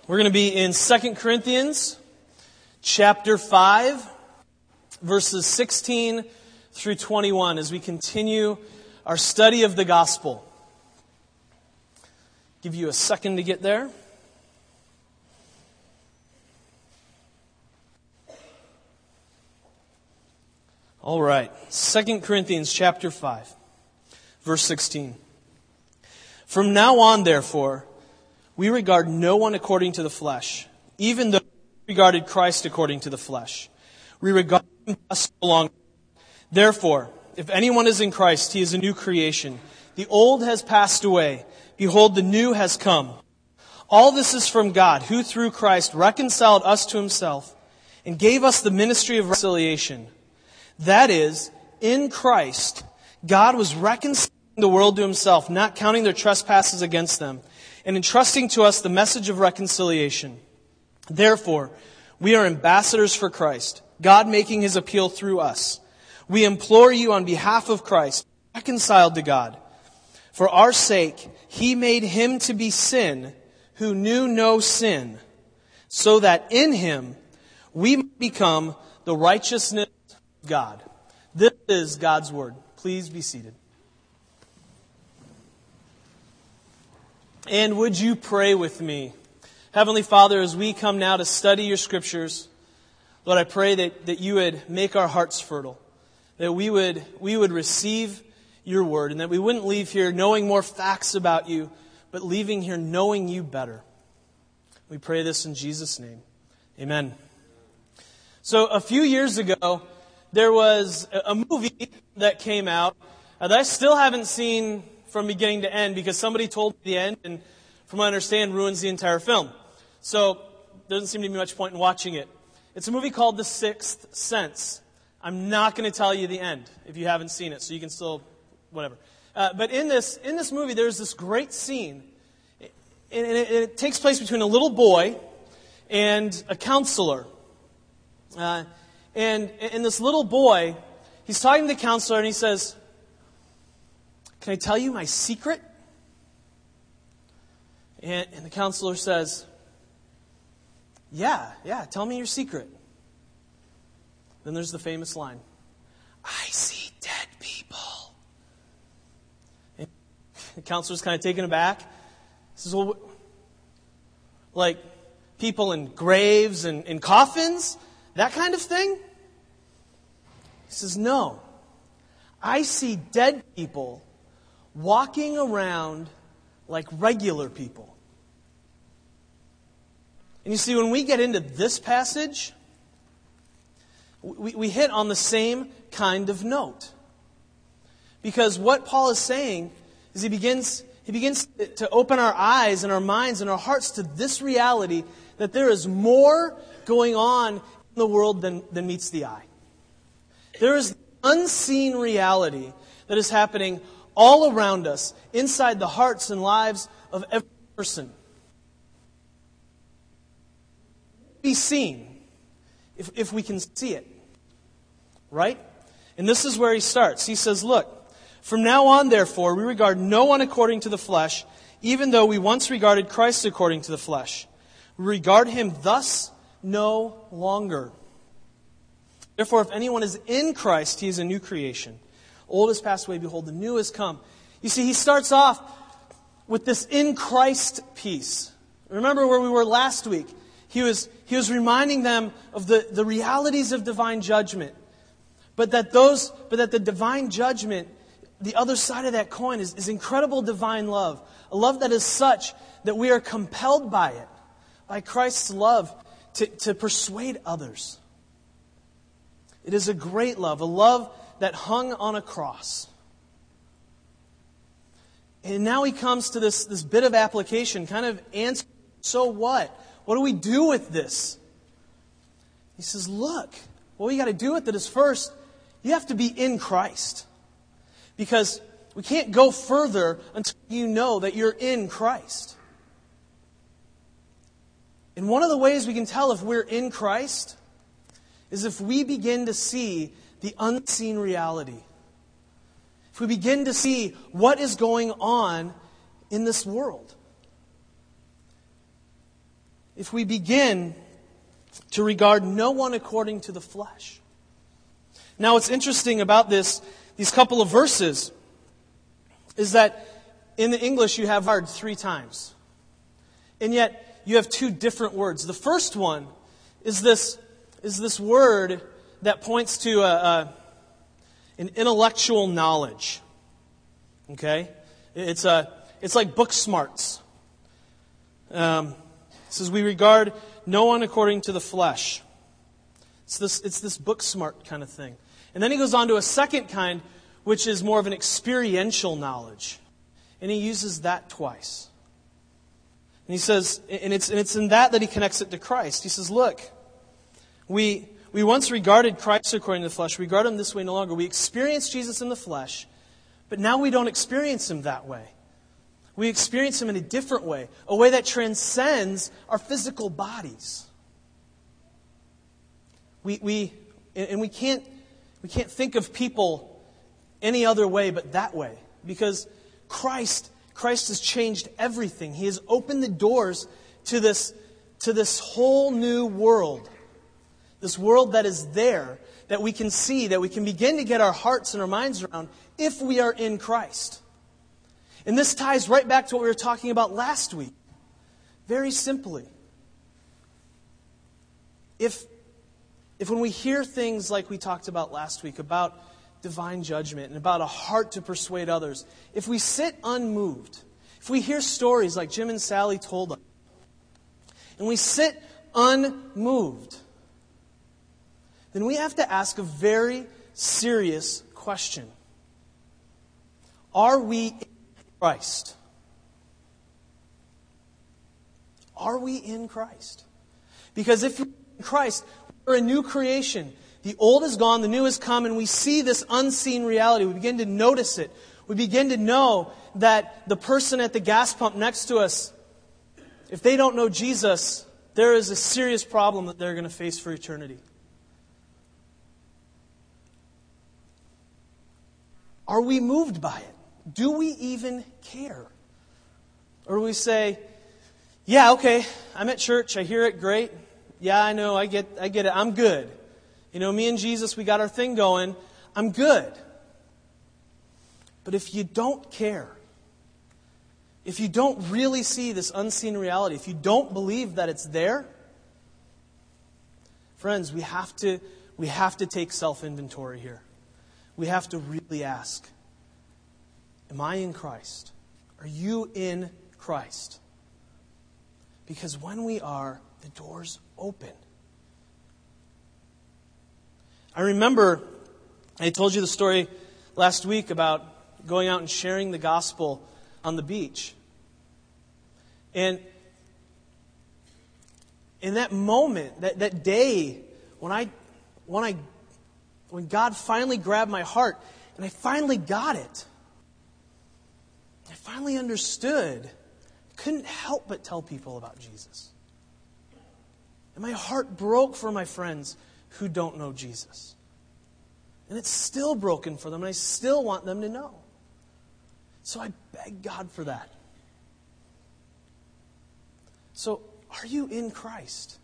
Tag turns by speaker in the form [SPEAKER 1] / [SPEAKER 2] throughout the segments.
[SPEAKER 1] We're going to be in 2 Corinthians chapter 5, verses 16 through 21 as we continue our study of the gospel. Give you a second to get there. All right, 2 Corinthians chapter 5, verse 16. From now on, therefore, we regard no one according to the flesh, even though we regarded Christ according to the flesh. We regard him thus no longer. Therefore, if anyone is in Christ, he is a new creation. The old has passed away. Behold, the new has come. All this is from God, who through Christ reconciled us to himself and gave us the ministry of reconciliation. That is, in Christ, God was reconciling the world to himself, not counting their trespasses against them, and entrusting to us the message of reconciliation. Therefore, we are ambassadors for Christ, God making his appeal through us. We implore you on behalf of Christ, reconciled to God. For our sake, he made him to be sin who knew no sin, so that in him we might become the righteousness of God. This is God's word. Please be seated. And would you pray with me? Heavenly Father, as we come now to study your scriptures, Lord, I pray that you would make our hearts fertile, that we would receive your word, and that we wouldn't leave here knowing more facts about you, but leaving here knowing you better. We pray this in Jesus' name. Amen. So a few years ago, there was a movie that came out that I still haven't seen from beginning to end, because somebody told me the end, and from what I understand, ruins the entire film. So there doesn't seem to be much point in watching it. It's a movie called The Sixth Sense. I'm not going to tell you the end if you haven't seen it, so you can still, whatever. But in this movie, there's this great scene, and it takes place between a little boy and a counselor. And this little boy, he's talking to the counselor, and he says, "Can I tell you my secret?" And the counselor says, Yeah, tell me your secret. Then there's the famous line, "I see dead people." And the counselor's kind of taken aback. He says, "Well, like people in graves and in coffins? That kind of thing?" He says, "No, I see dead people walking around like regular people." And you see, when we get into this passage, we hit on the same kind of note. Because what Paul is saying is he begins to open our eyes and our minds and our hearts to this reality that there is more going on in the world than meets the eye. There is unseen reality that is happening all around us, inside the hearts and lives of every person. Be seen if we can see it. Right? And this is where he starts. He says, "Look, from now on, therefore, we regard no one according to the flesh, even though we once regarded Christ according to the flesh. We regard him thus no longer. Therefore, if anyone is in Christ, he is a new creation. Old has passed away, behold, the new has come." You see, he starts off with this in Christ piece. Remember where we were last week? He was reminding them of the realities of divine judgment. But that the divine judgment, the other side of that coin, is incredible divine love. A love that is such that we are compelled by it, by Christ's love, to persuade others. It is a great love, a love that hung on a cross. And now he comes to this bit of application, kind of answer, so what? What do we do with this? He says, look, what we got to do with it is first, you have to be in Christ. Because we can't go further until you know that you're in Christ. And one of the ways we can tell if we're in Christ is if we begin to see the unseen reality. If we begin to see what is going on in this world. if we begin to regard no one according to the flesh. Now, what's interesting about these couple of verses is that in the English you have "regard" 3 times. And yet you have 2 different words. The first one is this word that points to an intellectual knowledge. Okay? It's like book smarts. It says we regard no one according to the flesh. It's this book smart kind of thing. And then he goes on to a second kind, which is more of an experiential knowledge. And he uses that twice. And he says, and it's in that he connects it to Christ. He says, look, we once regarded Christ according to the flesh. We regard him this way no longer. We experienced Jesus in the flesh, but now we don't experience him that way. We experience him in a different way, a way that transcends our physical bodies. We can't think of people any other way but that way, because Christ has changed everything. He has opened the doors to this whole new world. This world that is there, that we can see, that we can begin to get our hearts and our minds around if we are in Christ. And this ties right back to what we were talking about last week. Very simply. If when we hear things like we talked about last week, about divine judgment and about a heart to persuade others, if we sit unmoved, if we hear stories like Jim and Sally told us, and we sit unmoved, then we have to ask a very serious question. Are we in Christ? Are we in Christ? Because if we're in Christ, we're a new creation. The old is gone, the new has come, and we see this unseen reality. We begin to notice it. We begin to know that the person at the gas pump next to us, if they don't know Jesus, there is a serious problem that they're going to face for eternity. Are we moved by it? Do we even care? Or do we say, yeah, okay, I'm at church, I hear it, great. Yeah, I know, I get it, I'm good. You know, me and Jesus, we got our thing going, I'm good. But if you don't care, if you don't really see this unseen reality, if you don't believe that it's there, friends, we have to take self-inventory here. We have to really ask, am I in Christ? Are you in Christ? Because when we are, the door's open. I remember, I told you the story last week about going out and sharing the gospel on the beach. And in that moment, that day, when God finally grabbed my heart, and I finally got it, I finally understood, I couldn't help but tell people about Jesus. And my heart broke for my friends who don't know Jesus. And it's still broken for them, and I still want them to know. So I beg God for that. So, are you in Christ?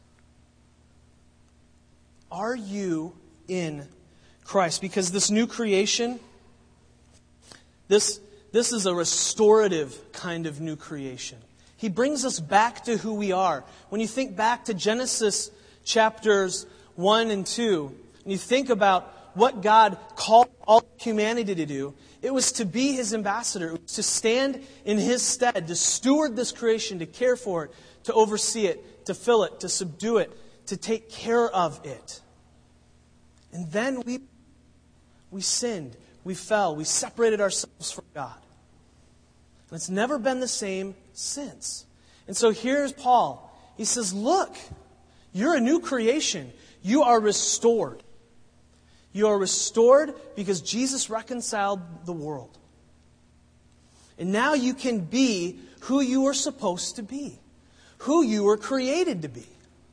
[SPEAKER 1] Are you in Christ? Because this new creation, this is a restorative kind of new creation. He brings us back to who we are. When you think back to Genesis chapters 1 and 2, and you think about what God called all humanity to do, it was to be His ambassador. It was to stand in His stead, to steward this creation, to care for it, to oversee it, to fill it, to subdue it, to take care of it. And then we sinned, we fell, we separated ourselves from God. And it's never been the same since. And so here's Paul. He says, look, you're a new creation. You are restored. You are restored because Jesus reconciled the world. And now you can be who you were supposed to be, who you were created to be.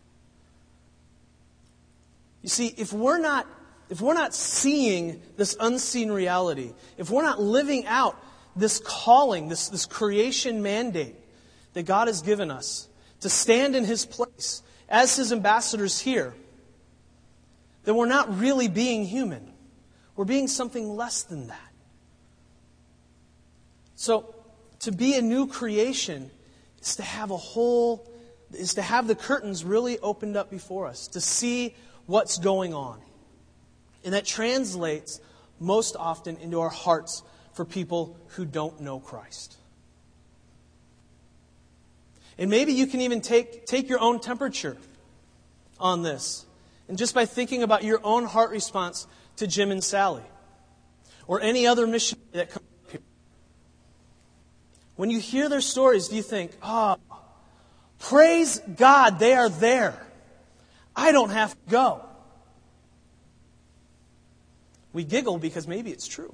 [SPEAKER 1] You see, if we're not seeing this unseen reality, if we're not living out this calling, this creation mandate that God has given us, to stand in His place as His ambassadors here, then we're not really being human. We're being something less than that. So, to be a new creation is to have the curtains really opened up before us, to see what's going on. And that translates most often into our hearts for people who don't know Christ. And maybe you can even take your own temperature on this. And just by thinking about your own heart response to Jim and Sally, or any other missionary that comes up here. When you hear their stories, do you think, praise God, they are there. I don't have to go. We giggle because maybe it's true.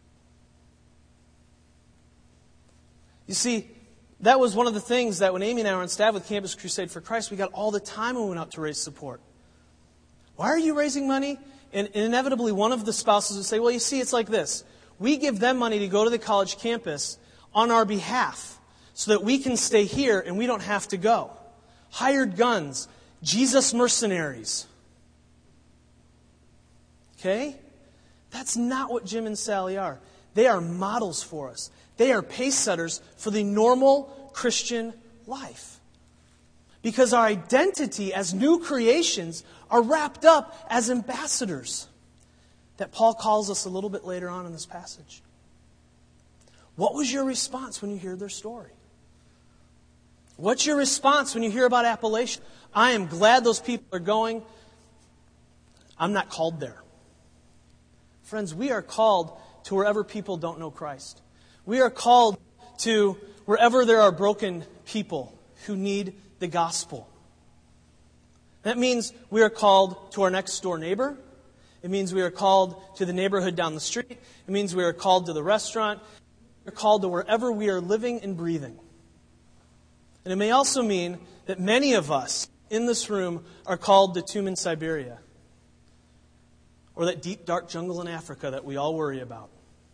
[SPEAKER 1] You see, that was one of the things that when Amy and I were on staff with Campus Crusade for Christ, we got all the time when we went out to raise support. Why are you raising money? And inevitably one of the spouses would say, well, you see, it's like this. We give them money to go to the college campus on our behalf so that we can stay here and we don't have to go. Hired guns, Jesus mercenaries. Okay? That's not what Jim and Sally are. They are models for us. They are pace setters for the normal Christian life. Because our identity as new creations are wrapped up as ambassadors that Paul calls us a little bit later on in this passage. What was your response when you hear their story? What's your response when you hear about Appalachia? I am glad those people are going. I'm not called there. Friends, we are called to wherever people don't know Christ. We are called to wherever there are broken people who need the gospel. That means we are called to our next door neighbor. It means we are called to the neighborhood down the street. It means we are called to the restaurant. We are called to wherever we are living and breathing. And it may also mean that many of us in this room are called to Tumen, Siberia. Or that deep, dark jungle in Africa that we all worry about.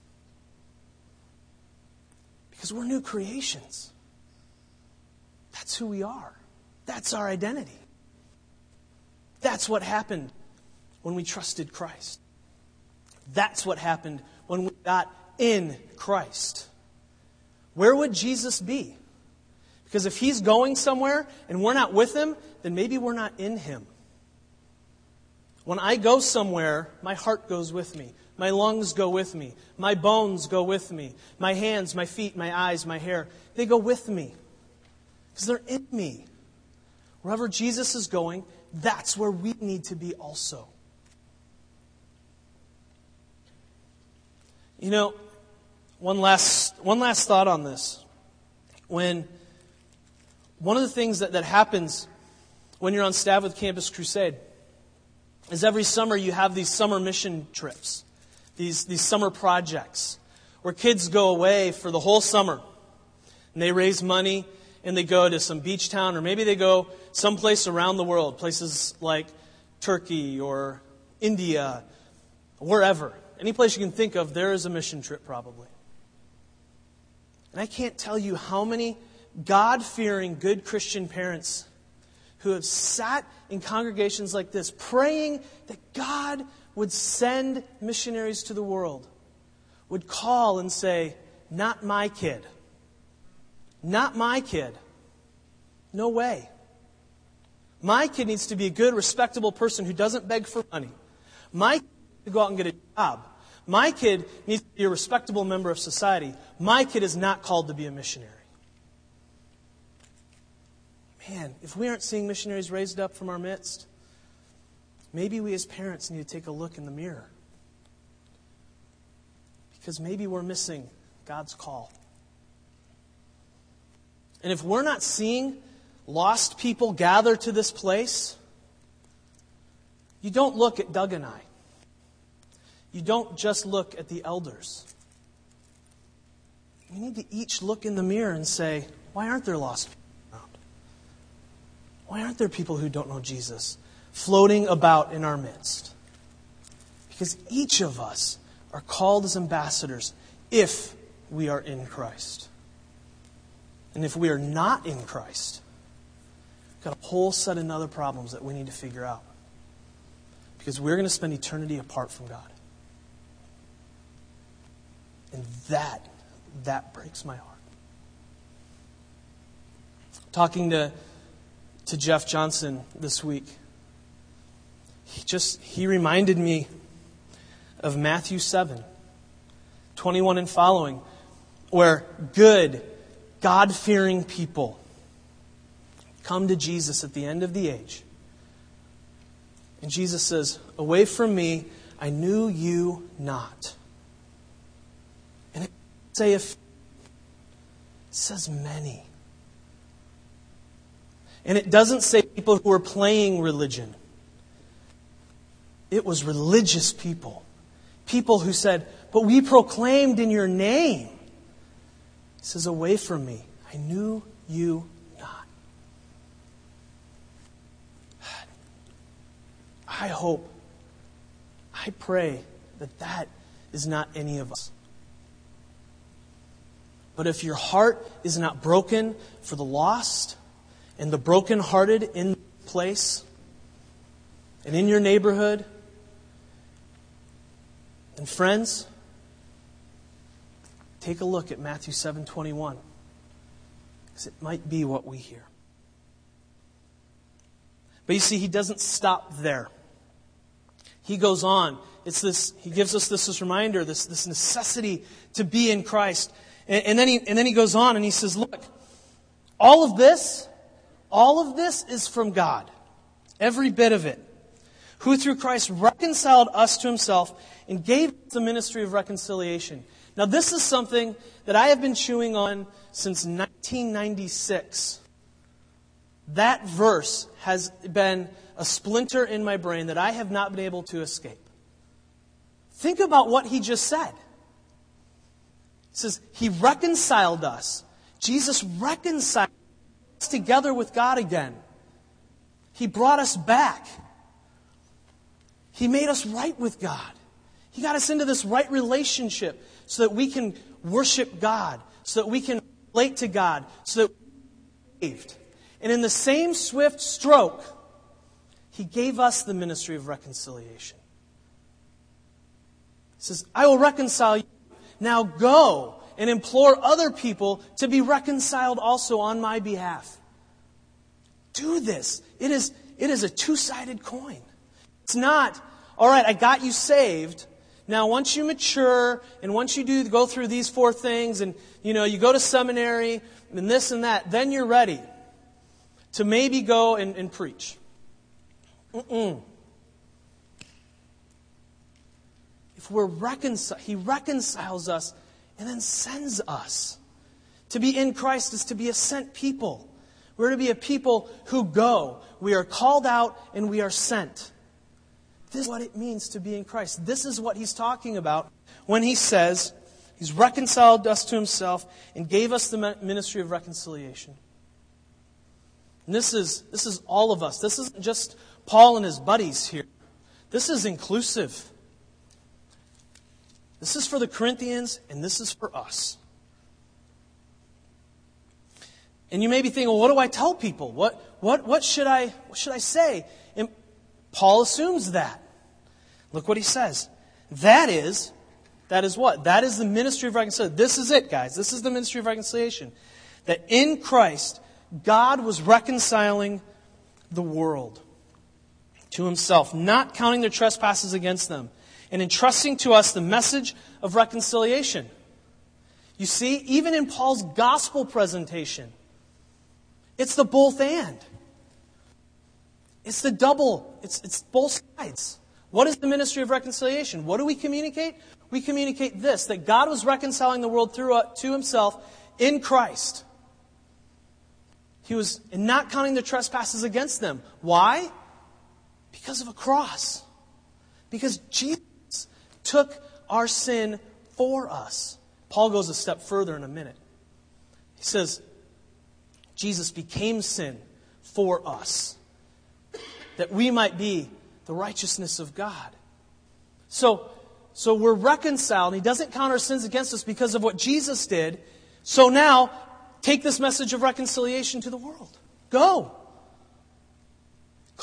[SPEAKER 1] Because we're new creations. That's who we are. That's our identity. That's what happened when we trusted Christ. That's what happened when we got in Christ. Where would Jesus be? Because if He's going somewhere and we're not with Him, then maybe we're not in Him. When I go somewhere, my heart goes with me. My lungs go with me. My bones go with me. My hands, my feet, my eyes, my hair, they go with me. Because they're in me. Wherever Jesus is going, that's where we need to be also. You know, one last thought on this. One of the things that happens when you're on staff with Campus Crusade is every summer you have these summer mission trips, these summer projects, where kids go away for the whole summer. And they raise money and they go to some beach town, or maybe they go someplace around the world, places like Turkey or India, wherever. Any place you can think of, there is a mission trip probably. And I can't tell you how many God-fearing, good Christian parents who have sat in congregations like this praying that God would send missionaries to the world, would call and say, not my kid. Not my kid. No way. My kid needs to be a good, respectable person who doesn't beg for money. My kid needs to go out and get a job. My kid needs to be a respectable member of society. My kid is not called to be a missionary. Man, if we aren't seeing missionaries raised up from our midst, maybe we as parents need to take a look in the mirror. Because maybe we're missing God's call. And if we're not seeing lost people gather to this place, you don't look at Doug and I. You don't just look at the elders. We need to each look in the mirror and say, why aren't there lost people around? Why aren't there people who don't know Jesus floating about in our midst? Because each of us are called as ambassadors if we are in Christ. And if we are not in Christ, got a whole set of other problems that we need to figure out. Because we're going to spend eternity apart from God. And that breaks my heart. Talking to Jeff Johnson this week, he reminded me of Matthew 7:21 and following, where good, God-fearing people come to Jesus at the end of the age. And Jesus says, "Away from me, I knew you not." And it doesn't say if, it says many. And it doesn't say people who are playing religion. It was religious people. People who said, "But we proclaimed in your name." He says, "Away from me, I knew you not." I pray that is not any of us. But if your heart is not broken for the lost and the brokenhearted in this place and in your neighborhood, and friends, take a look at Matthew 7:21, because it might be what we hear. But you see, he doesn't stop there. He goes on. He gives us this reminder, this necessity to be in Christ. And then he goes on and he says, look, all of this is from God. Every bit of it. Who through Christ reconciled us to himself and gave us the ministry of reconciliation. Now this is something that I have been chewing on since 1996. That verse has been a splinter in my brain that I have not been able to escape. Think about what he just said. It says, he reconciled us. Jesus reconciled us together with God again. He brought us back. He made us right with God. He got us into this right relationship so that we can worship God, so that we can relate to God, so that we're saved. And in the same swift stroke, he gave us the ministry of reconciliation. He says, I will reconcile you. Now go and implore other people to be reconciled also on my behalf. Do this. It is a two-sided coin. It's not, all right, I got you saved. Now, once you mature and once you go through these 4 things and, you go to seminary and this and that, then you're ready to maybe go and preach. If we're reconciled, he reconciles us and then sends us. To be in Christ is to be a sent people. We're to be a people who go. We are called out and we are sent. This is what it means to be in Christ. This is what he's talking about when he says he's reconciled us to himself and gave us the ministry of reconciliation. And this is all of us. This isn't just Paul and his buddies here. This is inclusive. This is for the Corinthians and this is for us. And you may be thinking, well, what do I tell people? What should I say? And Paul assumes that. Look what he says. That is what? That is the ministry of reconciliation. This is it, guys. This is the ministry of reconciliation. That in Christ, God was reconciling the world to himself, not counting their trespasses against them, and entrusting to us the message of reconciliation. You see, even in Paul's gospel presentation, it's the both and. It's the double. It's both sides. What is the ministry of reconciliation? What do we communicate? We communicate this, that God was reconciling the world to himself in Christ. He was not counting their trespasses against them. Why? Because of a cross. Because Jesus took our sin for us. Paul goes a step further in a minute. He says, Jesus became sin for us, that we might be the righteousness of God. So we're reconciled. He doesn't count our sins against us because of what Jesus did. So now, take this message of reconciliation to the world. Go.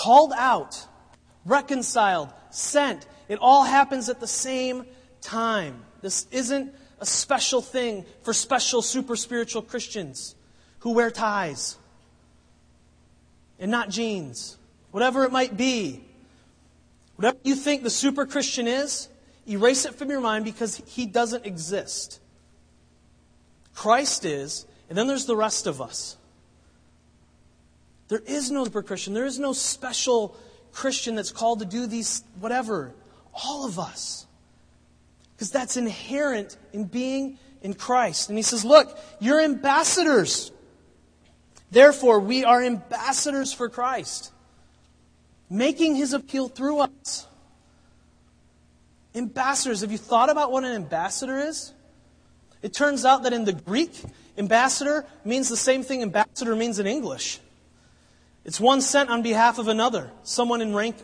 [SPEAKER 1] called out, reconciled, sent. It all happens at the same time. This isn't a special thing for special super spiritual Christians who wear ties and not jeans. Whatever it might be. Whatever you think the super Christian is, erase it from your mind because he doesn't exist. Christ is, and then there's the rest of us. There is no super Christian. There is no special Christian that's called to do these, whatever. All of us. Because that's inherent in being in Christ. And he says, look, you're ambassadors. Therefore, we are ambassadors for Christ. Making His appeal through us. Ambassadors. Have you thought about what an ambassador is? It turns out that in the Greek, ambassador means the same thing ambassador means in English. It's one sent on behalf of another. Someone in rank.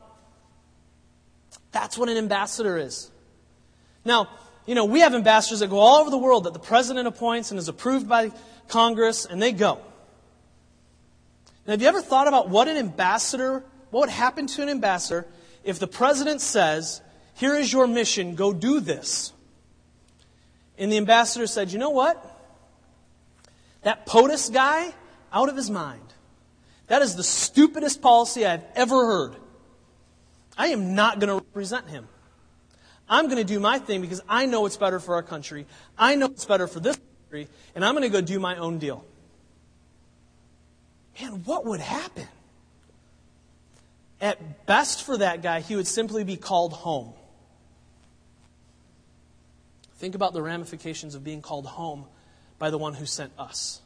[SPEAKER 1] That's what an ambassador is. Now, we have ambassadors that go all over the world that the president appoints and is approved by Congress, and they go. And have you ever thought about what would happen to an ambassador if the president says, here is your mission, go do this? And the ambassador said, you know what? That POTUS guy, out of his mind. That is the stupidest policy I've ever heard. I am not going to represent him. I'm going to do my thing because I know it's better for our country. I know it's better for this country. And I'm going to go do my own deal. Man, what would happen? At best for that guy, he would simply be called home. Think about the ramifications of being called home by the one who sent us.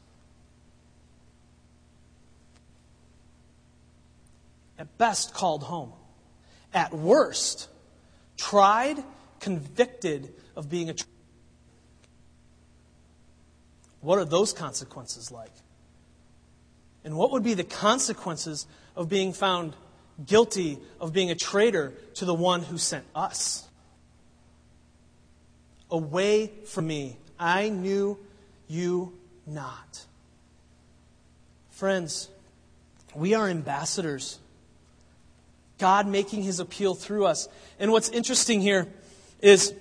[SPEAKER 1] At best, called home. At worst, tried, convicted of being a traitor. What are those consequences like? And what would be the consequences of being found guilty of being a traitor to the one who sent us? Away from me, I knew you not. Friends, we are ambassadors. God making His appeal through us. And what's interesting here is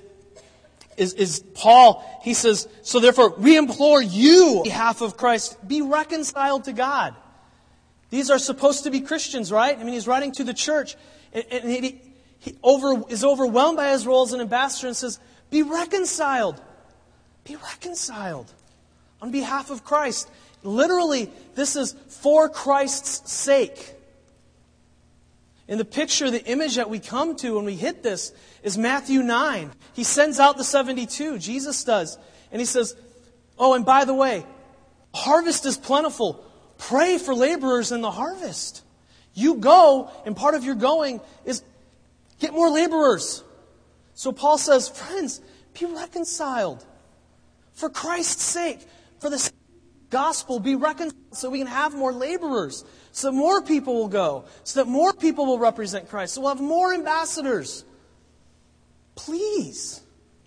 [SPEAKER 1] Paul, he says, so therefore we implore you on behalf of Christ, be reconciled to God. These are supposed to be Christians, right? I mean, he's writing to the church. And he is overwhelmed by his role as an ambassador and says, be reconciled. Be reconciled on behalf of Christ. Literally, this is for Christ's sake. In the picture, the image that we come to when we hit this is Matthew 9. He sends out the 72. Jesus does. And he says, oh, and by the way, harvest is plentiful. Pray for laborers in the harvest. You go, and part of your going is get more laborers. So Paul says, friends, be reconciled. For Christ's sake, for the gospel, be reconciled so we can have more laborers. So that more people will go. So that more people will represent Christ. So we'll have more ambassadors. Please.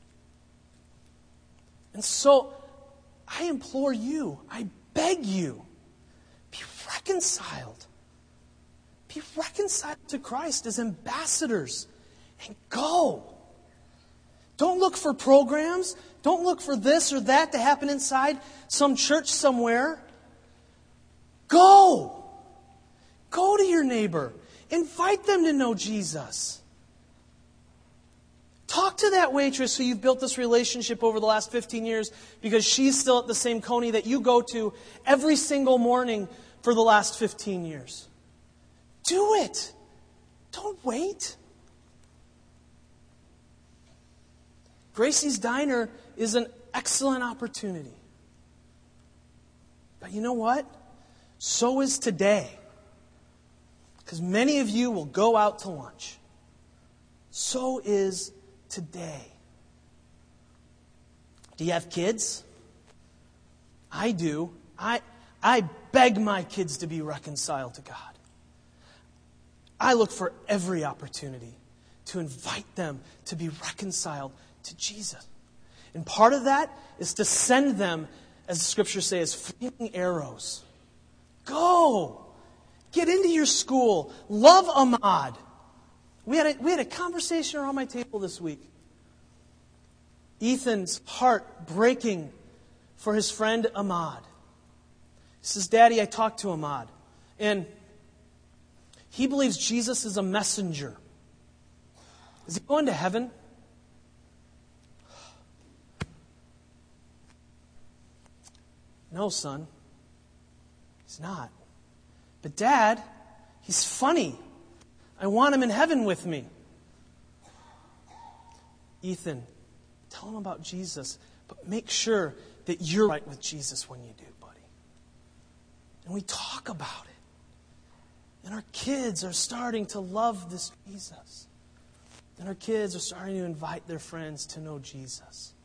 [SPEAKER 1] And so, I implore you, I beg you, be reconciled. Be reconciled to Christ as ambassadors. And go. Don't look for programs. Don't look for this or that to happen inside some church somewhere. Go. Go to your neighbor. Invite them to know Jesus. Talk to that waitress who you've built this relationship over the last 15 years because she's still at the same Coney that you go to every single morning for the last 15 years. Do it. Don't wait. Gracie's Diner is an excellent opportunity. But you know what? So is today. Because many of you will go out to lunch. So is today. Do you have kids? I do. I beg my kids to be reconciled to God. I look for every opportunity to invite them to be reconciled to Jesus. And part of that is to send them, as the Scriptures say, as flaming arrows. Go! Get into your school. Love Ahmad. We had a conversation around my table this week. Ethan's heart breaking for his friend Ahmad. He says, Daddy, I talked to Ahmad, and he believes Jesus is a messenger. Is he going to heaven? No, son. He's not. But Dad, he's funny. I want him in heaven with me. Ethan, tell him about Jesus, but make sure that you're right with Jesus when you do, buddy. And we talk about it. And our kids are starting to love this Jesus. And our kids are starting to invite their friends to know Jesus.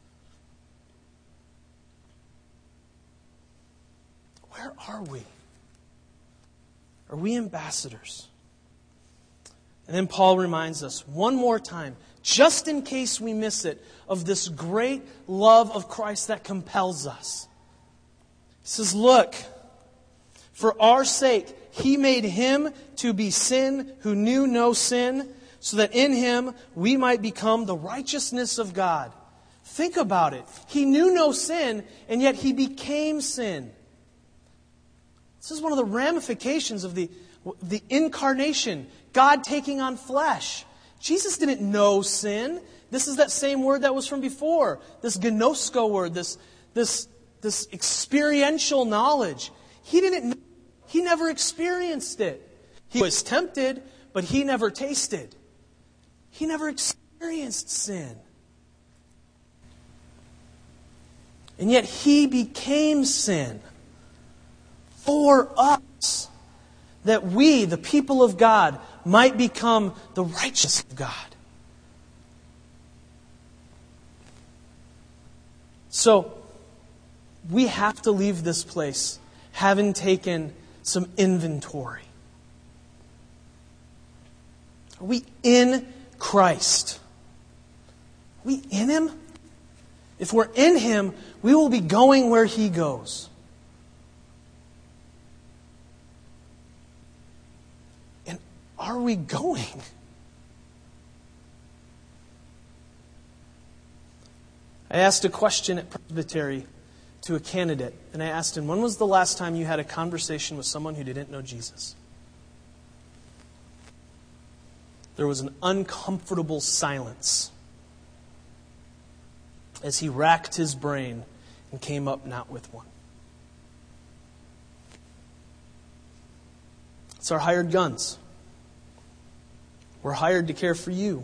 [SPEAKER 1] Where are we? Are we ambassadors? And then Paul reminds us one more time, just in case we miss it, of this great love of Christ that compels us. He says, look, for our sake, He made Him to be sin who knew no sin, so that in Him we might become the righteousness of God. Think about it. He knew no sin, and yet He became sin. This is one of the ramifications of the incarnation, God taking on flesh. Jesus didn't know sin. This is that same word that was from before, this gnosko word, this experiential knowledge. He didn't know. He never experienced it. He was tempted, but He never tasted. He never experienced sin. And yet He became sin for us, that we, the people of God, might become the righteousness of God. So, we have to leave this place having taken some inventory. Are we in Christ? Are we in Him? If we're in Him, we will be going where He goes. And are we going? I asked a question at Presbytery to a candidate, and I asked him, when was the last time you had a conversation with someone who didn't know Jesus? There was an uncomfortable silence as he racked his brain and came up not with one. It's our hired guns. We're hired to care for you.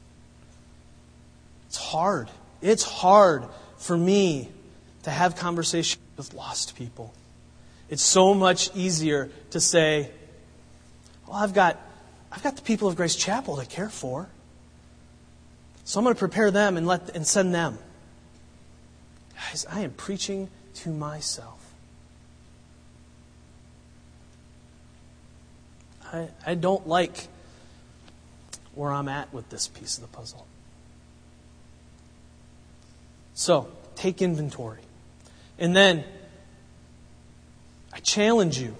[SPEAKER 1] It's hard. It's hard for me to have conversations with lost people. It's so much easier to say, well, I've got the people of Grace Chapel to care for. So I'm going to prepare them and send them. Guys, I am preaching to myself. I don't like where I'm at with this piece of the puzzle. So, take inventory. And then, I challenge you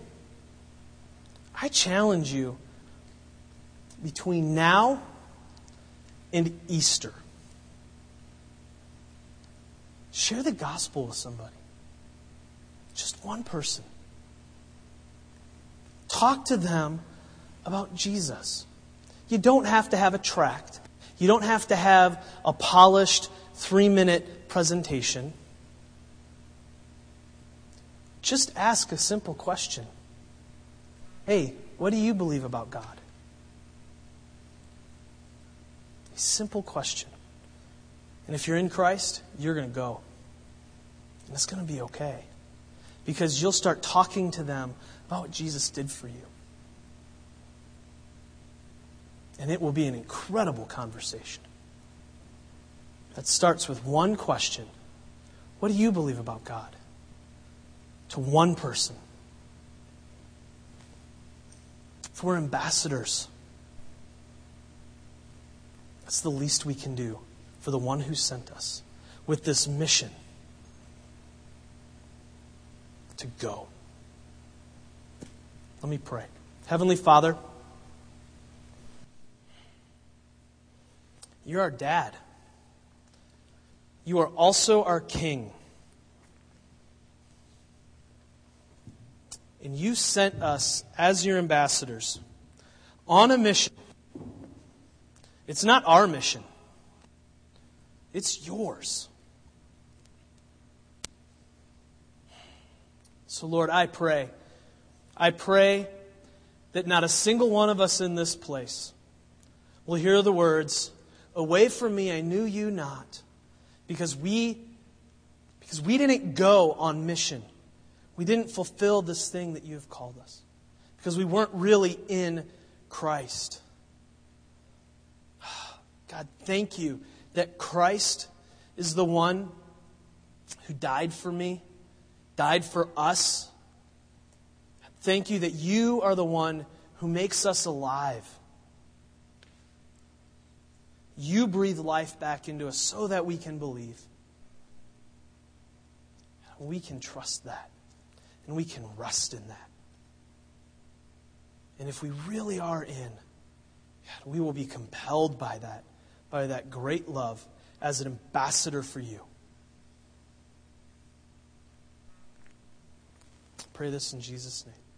[SPEAKER 1] between now and Easter. Share the gospel with somebody. Just one person. Talk to them about Jesus. You don't have to have a tract. You don't have to have a polished 3-minute presentation. Just ask a simple question. Hey, what do you believe about God? A simple question. And if you're in Christ, you're going to go. And it's going to be okay. Because you'll start talking to them about what Jesus did for you. And it will be an incredible conversation. That starts with one question. What do you believe about God? To one person. If we're ambassadors, that's the least we can do for the one who sent us with this mission to go. Let me pray. Heavenly Father, you're our dad. You are also our King. And you sent us as your ambassadors on a mission. It's not our mission. It's yours. So Lord, I pray that not a single one of us in this place will hear the words, "Away from me, I knew you not," because we didn't go on mission. We didn't fulfill this thing that you have called us. Because we weren't really in Christ. God, thank you that Christ is the one who died for me, died for us. Thank you that you are the one who makes us alive. You breathe life back into us so that we can believe. We can trust that. And we can rest in that. And if we really are in, God, we will be compelled by that great love as an ambassador for you. I pray this in Jesus' name.